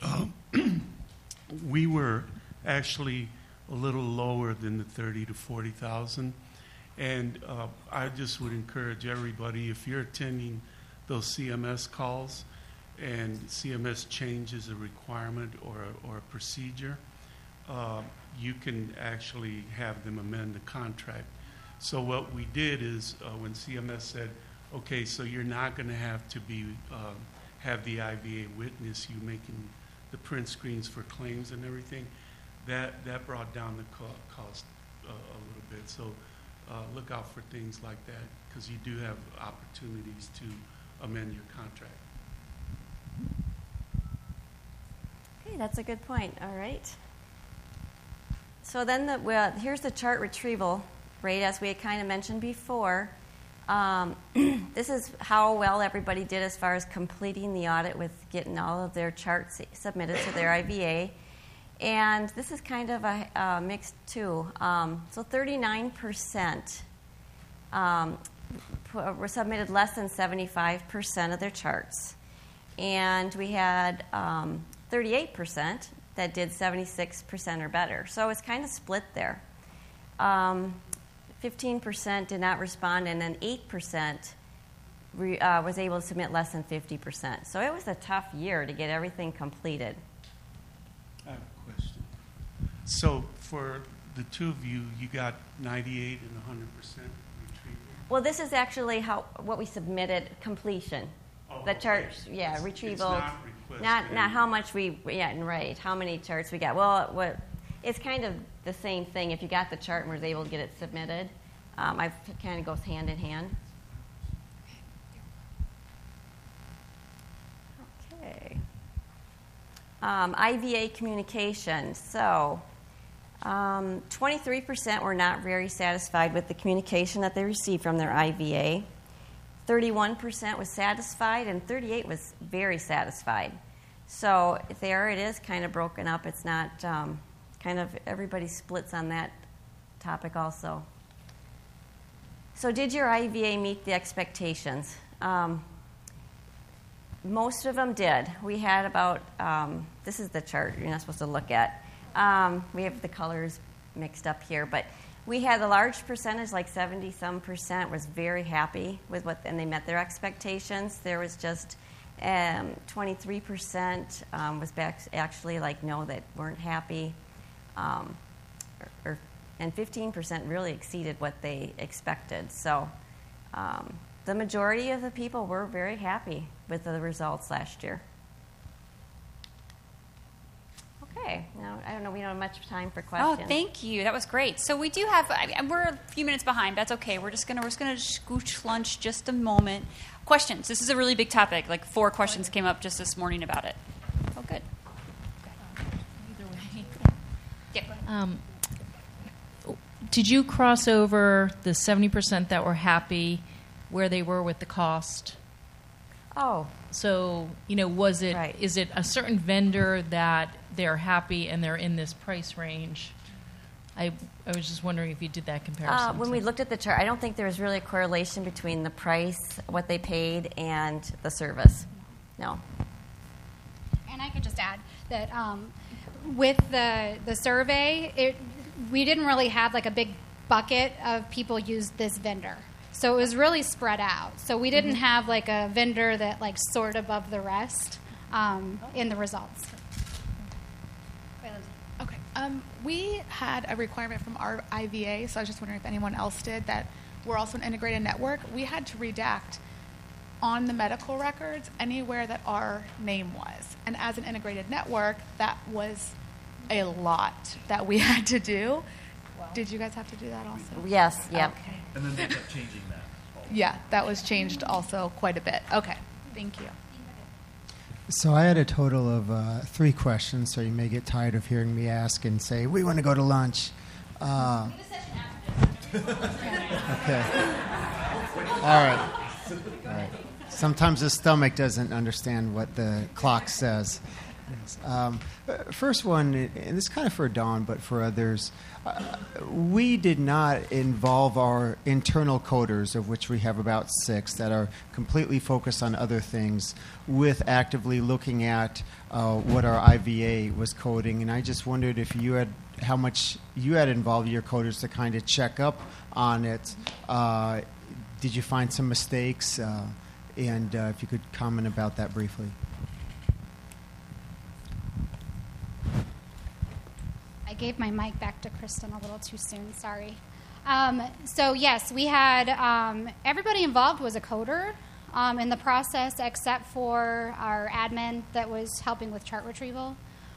we were actually a little lower than the 30 to 40,000, and I just would encourage everybody, if you're attending those CMS calls and CMS changes a requirement or a procedure, you can actually have them amend the contract. So what we did is when CMS said, okay, so you're not going to have to have the IVA witness you making the print screens for claims and everything, that brought down the cost a little bit. So look out for things like that, because you do have opportunities to amend your contract. Okay, that's a good point. All right. So then here's the chart retrieval rate, as we had kind of mentioned before. This is how well everybody did as far as completing the audit with getting all of their charts submitted to their IVA. And this is kind of a mix too. So 39% were submitted less than 75% of their charts. And we had 38% that did 76% or better. So it's kind of split there. 15% did not respond, and then 8% was able to submit less than 50%. So it was a tough year to get everything completed. I have a question. So for the 2 of you, you got 98 and 100% retrieval? Well, this is actually what we submitted completion. The chart, retrieval. It's not requested. Not how much right. How many charts we got. Well, it's kind of the same thing. If you got the chart and was able to get it submitted, it kind of goes hand in hand. Okay. IVA communication. So, 23% were not very satisfied with the communication that they received from their IVA. 31% was satisfied, and 38% was very satisfied. So there it is, kind of broken up. It's not kind of everybody splits on that topic also. So did your IVA meet the expectations? Most of them did. We had about, this is the chart you're not supposed to look at. We have the colors mixed up here, but we had a large percentage, like 70-some%, was very happy with and they met their expectations. There was just 23% was actually like no, that weren't happy, and 15% really exceeded what they expected. So the majority of the people were very happy with the results last year. Okay, now I don't know. We don't have much time for questions. Oh, thank you. That was great. So we do have. We're a few minutes behind. That's okay. We're just gonna scooch lunch just a moment. Questions. This is a really big topic. Like 4 questions came up just this morning about it. Oh, good. Either way. Yeah. Go ahead. Did you cross over the 70% that were happy where they were with the cost? Oh. So, was it, right. Is it a certain vendor that they're happy and they're in this price range? I was just wondering if you did that comparison. When we looked at the chart, I don't think there was really a correlation between the price, what they paid, and the service. No. And I could just add that with the survey, we didn't really have like a big bucket of people used this vendor. So it was really spread out. So we didn't have like a vendor that like soared above the rest in the results. Okay. We had a requirement from our IVA, so I was just wondering if anyone else did, that we're also an integrated network. We had to redact on the medical records anywhere that our name was. And as an integrated network, that was a lot that we had to do. Wow. Did you guys have to do that also? Yes, yep. Okay. And then they kept changing that. Yeah, that was changed also quite a bit. Okay, thank you. So I had a total of 3 questions, so you may get tired of hearing me ask and say, we want to go to lunch. Okay. All right. Sometimes the stomach doesn't understand what the clock says. First one, and this is kind of for Dawn, but for others, we did not involve our internal coders, of which we have about 6, that are completely focused on other things, with actively looking at what our IVA was coding. And I just wondered if you had, how much you had involved your coders to kind of check up on it. Did you find some mistakes? And if you could comment about that briefly. I gave my mic back to Kristen a little too soon, sorry. So yes, we had everybody involved was a coder in the process except for our admin that was helping with chart retrieval.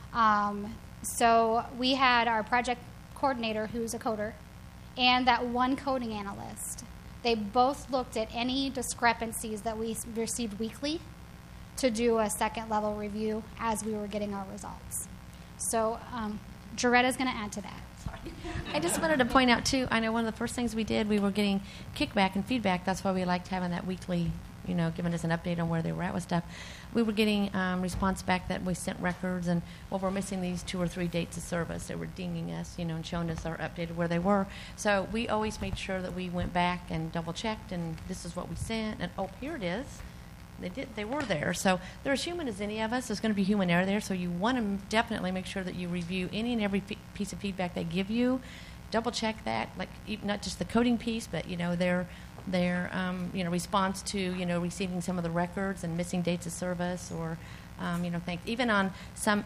So we had our project coordinator who's a coder and that one coding analyst. They both looked at any discrepancies that we received weekly to do a second level review as we were getting our results. So Jaretta's going to add to that. Sorry. I just wanted to point out, too, I know one of the first things we did, we were getting kickback and feedback. That's why we liked having that weekly, giving us an update on where they were at with stuff. We were getting response back that we sent records and, we're missing these 2 or 3 dates of service. They were dinging us, and showing us our updated where they were. So we always made sure that we went back and double-checked, and this is what we sent, and, here it is. They were there. So they're as human as any of us. There's going to be human error there. So you want to definitely make sure that you review any and every piece of feedback they give you. Double check that, like not just the coding piece, but their response to receiving some of the records and missing dates of service, or even on some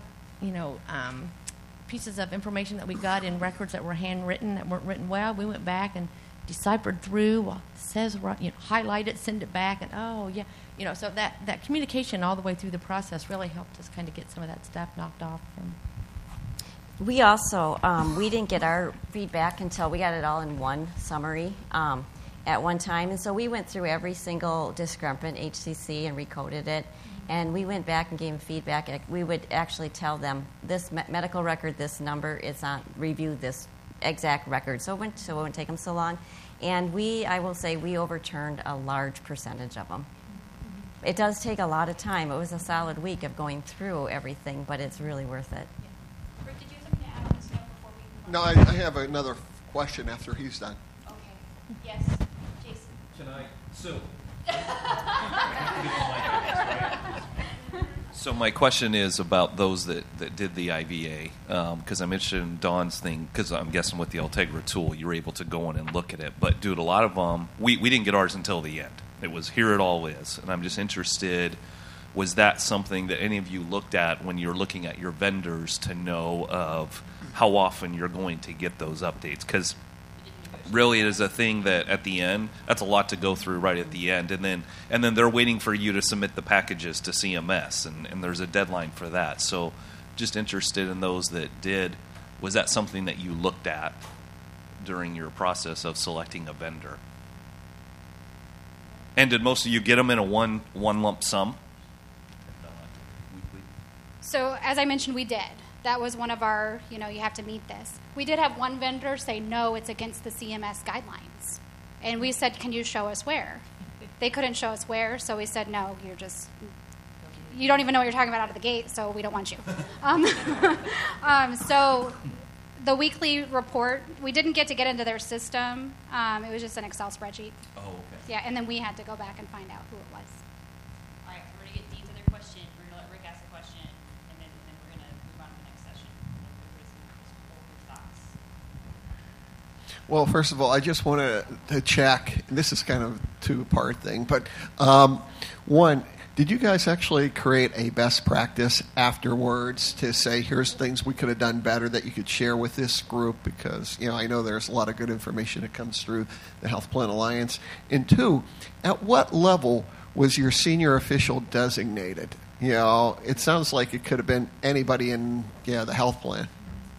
pieces of information that we got in records that were handwritten that weren't written well. We went back and deciphered through. Well, it says right, highlight it, send it back, and oh yeah, so that communication all the way through the process really helped us kind of get some of that stuff knocked off. We also we didn't get our feedback until we got it all in one summary at one time, and so we went through every single discrepant HCC and recoded it. And we went back and gave them feedback. We would actually tell them, this medical record, this number, it's on review this exact record. So it wouldn't take them so long. And I will say, we overturned a large percentage of them. It does take a lot of time. It was a solid week of going through everything, but it's really worth it. Rick, did you have something to add on this note before we No, I have another question after he's done. Okay. Yes, Jason. Can I? So my question is about those that did the IVA, because I'm interested in Dawn's thing, because I'm guessing with the Altegra tool, you were able to go in and look at it. But, dude, a lot of them, we didn't get ours until the end. It was here it all is. And I'm just interested, was that something that any of you looked at when you're looking at your vendors to know of how often you're going to get those updates? Because really it is a thing that at the end, that's a lot to go through right at the end. And then they're waiting for you to submit the packages to CMS, and there's a deadline for that. So just interested in those that did. Was that something that you looked at during your process of selecting a vendor? And did most of you get them in a one lump sum? So as I mentioned, we did. That was one of our, you have to meet this. We did have one vendor say, no, it's against the CMS guidelines. And we said, can you show us where? They couldn't show us where, so we said, no, you don't even know what you're talking about out of the gate, so we don't want you. So the weekly report, we didn't get into their system. It was just an Excel spreadsheet. Oh, okay. Yeah, and then we had to go back and find out who it was. All right, we're going to get Dean to their question. We're going to let Rick ask the question, and then we're going to move on to the next session. Thoughts? Well, first of all, I just want to check, and this is kind of a two-part thing, but one, did you guys actually create a best practice afterwards to say, here's things we could have done better that you could share with this group? Because, I know there's a lot of good information that comes through the Health Plan Alliance. And two, at what level was your senior official designated? It sounds like it could have been anybody in the health plan.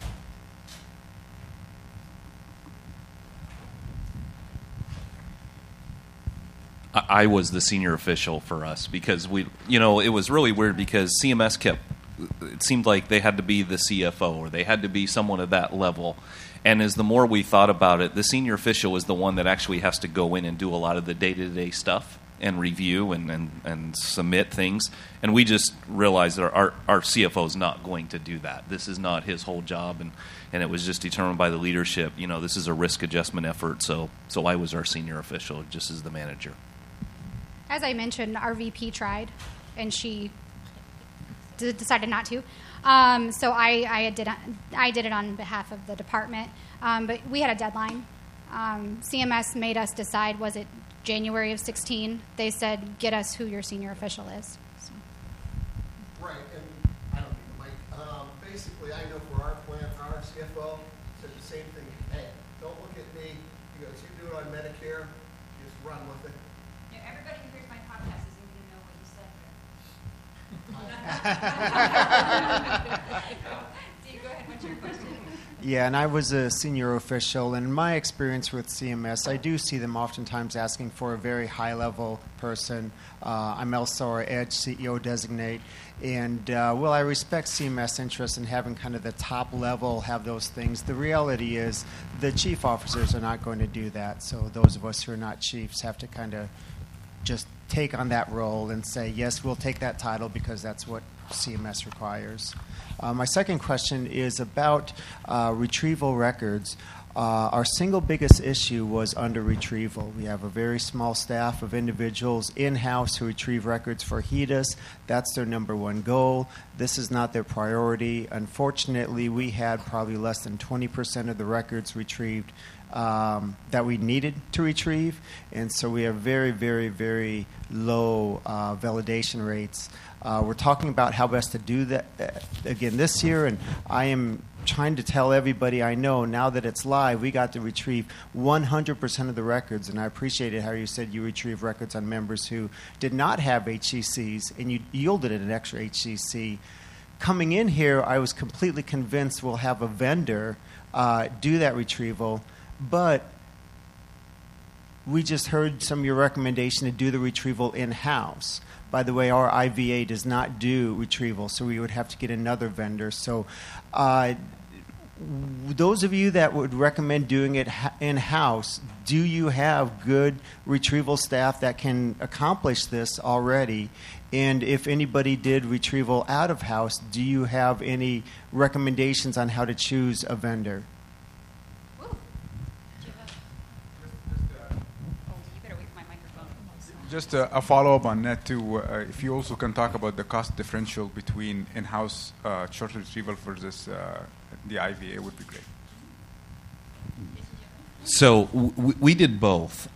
I was the senior official for us because it was really weird because CMS it seemed like they had to be the CFO or they had to be someone at that level. And as the more we thought about it, the senior official is the one that actually has to go in and do a lot of the day-to-day stuff and review and submit things. And we just realized that our CFO is not going to do that. This is not his whole job, and it was just determined by the leadership. This is a risk adjustment effort, so I was our senior official just as the manager. As I mentioned, our VP tried, and she decided not to. So I did it on behalf of the department. But we had a deadline. CMS made us decide, was it January of 2016? They said, get us who your senior official is. So. Right, and I don't need the mic. Basically, I know for our plan, our CFO said the same thing. Hey, don't look at me. He goes, you do it on Medicare, just run with it. Everybody who hears my podcast isn't going to know what you said. Steve, go ahead. What's your question? Yeah, and I was a senior official, and in my experience with CMS, I do see them oftentimes asking for a very high-level person. I'm also our EDGE CEO designate, and I respect CMS interest in having kind of the top level have those things. The reality is the chief officers are not going to do that, so those of us who are not chiefs have to kind of just take on that role and say, yes, we'll take that title because that's what CMS requires. My second question is about retrieval records. Our single biggest issue was under retrieval. We have a very small staff of individuals in-house who retrieve records for HEDIS. That's their number one goal. This is not their priority. Unfortunately, we had probably less than 20% of the records retrieved that we needed to retrieve, and so we have very, very, very low validation rates. We're talking about how best to do that again this year, and I am trying to tell everybody I know now that it's live, we got to retrieve 100% of the records. And I appreciated how you said you retrieve records on members who did not have HCCs, and you yielded an extra HCC. Coming in here, I was completely convinced we'll have a vendor do that retrieval, but we just heard some of your recommendation to do the retrieval in-house. By the way, our IVA does not do retrieval, so we would have to get another vendor. So those of you that would recommend doing it in-house, do you have good retrieval staff that can accomplish this already? And if anybody did retrieval out of house, do you have any recommendations on how to choose a vendor? Just a follow-up on that too. If you also can talk about the cost differential between in-house chart retrieval versus the IVA would be great. So we did both.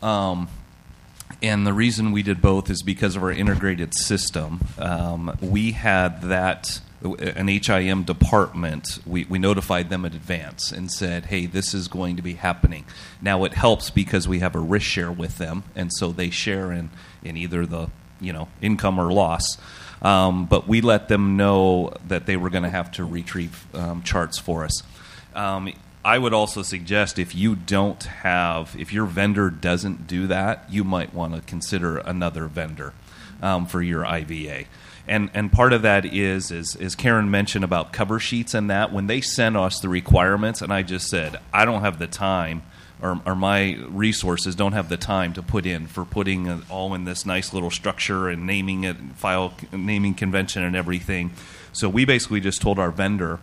And the reason we did both is because of our integrated system. We had an HIM department. We notified them in advance and said, hey, this is going to be happening. Now it helps because we have a risk share with them, and so they share in either the income or loss. But we let them know that they were going to have to retrieve charts for us. I would also suggest if your vendor doesn't do that, you might want to consider another vendor for your IVA. And part of that is Karen mentioned about cover sheets and that. When they sent us the requirements, and I just said, I don't have the time, or my resources don't have the time to putting it all in this nice little structure and naming it, file naming convention and everything. So we basically just told our vendor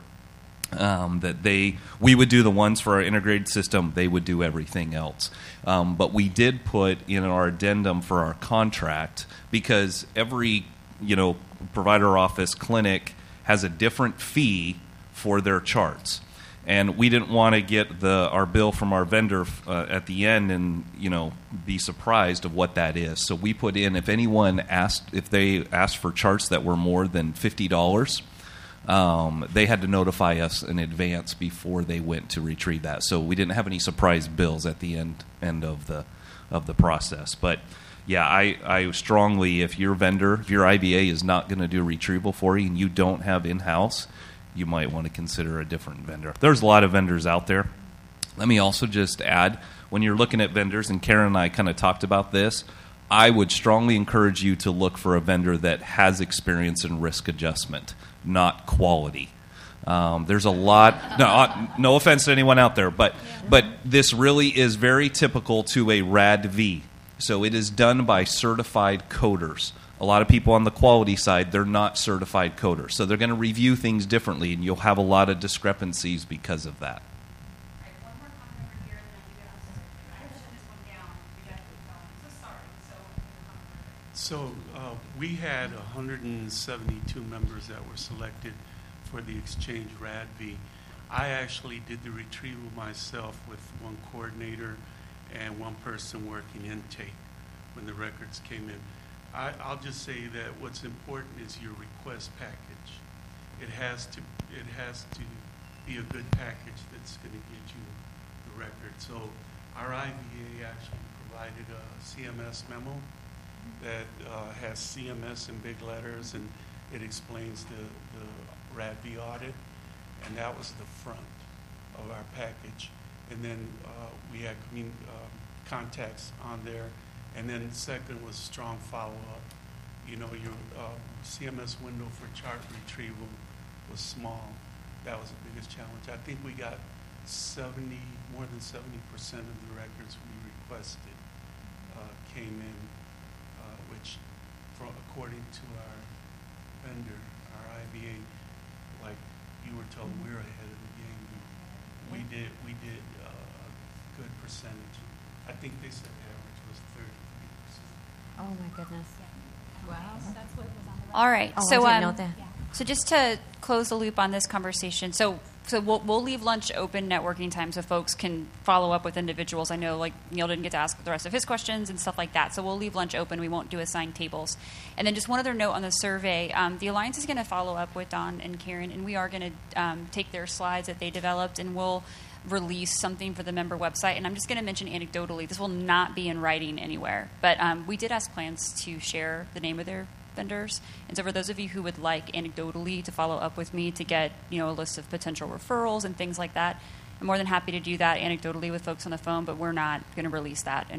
that we would do the ones for our integrated system, they would do everything else. But we did put in our addendum for our contract, because every provider office clinic has a different fee for their charts, and we didn't want to get our bill from our vendor at the end and be surprised of what that is. So we put in, if they asked for charts that were more than $50, they had to notify us in advance before they went to retrieve that. So we didn't have any surprise bills at the end of the process. But yeah, I strongly, if your IVA is not going to do retrieval for you and you don't have in-house, you might want to consider a different vendor. There's a lot of vendors out there. Let me also just add, when you're looking at vendors, and Karen and I kind of talked about this, I would strongly encourage you to look for a vendor that has experience in risk adjustment, not quality. There's a lot. No offense to anyone out there, but this really is very typical to a RADV. So it is done by certified coders. A lot of people on the quality side, they're not certified coders, so they're going to review things differently, and you'll have a lot of discrepancies because of that. So we had 172 members that were selected for the Exchange RADV. I actually did the retrieval myself with one coordinator and one person working intake when the records came in. I'll just say that what's important is your request package. It has to be a good package that's going to get you the record. So our IVA actually provided a CMS memo that has CMS in big letters, and it explains the RADV audit, and that was the front of our package. And then we had contacts on there, and then second was strong follow-up. Your CMS window for chart retrieval was small. That was the biggest challenge. I think we got more than 70% of the records we requested came in, which, according to our vendor, our IVA, like you were told, we're ahead of the game. We did a good percentage. I think they said the average was 33%. Oh my goodness! Wow, that's what was on the. All right, I didn't know that. So just to close the loop on this conversation, so so we'll leave lunch open networking time so folks can follow up with individuals. I know like Neil didn't get to ask the rest of his questions and stuff like that, so we'll leave lunch open. We won't do assigned tables. And then just one other note on the survey, the Alliance is going to follow up with Don and Karen, and we are going to take their slides that they developed, and we'll release something for the member website. And I'm just going to mention anecdotally, this will not be in writing anywhere, but we did ask plans to share the name of their vendors. And so for those of you who would like anecdotally to follow up with me to get, you know, a list of potential referrals and things like that, I'm more than happy to do that anecdotally with folks on the phone, but we're not going to release that.